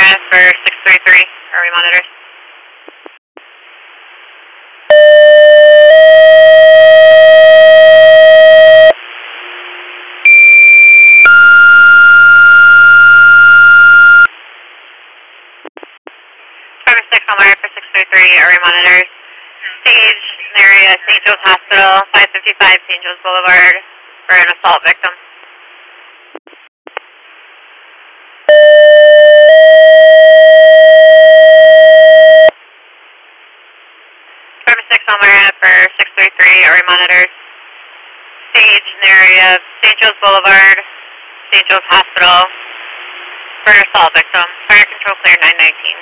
for 633, are we monitors? Driver 6 on wire for 633, are we monitors? Stage, area, St. Joe's Hospital, 555 St. Joe's Boulevard, for an assault victim. Driver 6 on wire for 633, are we monitors? Stage, area, St. Joe's Boulevard, St. Joe's Hospital, for an assault victim. Fire control clear 919.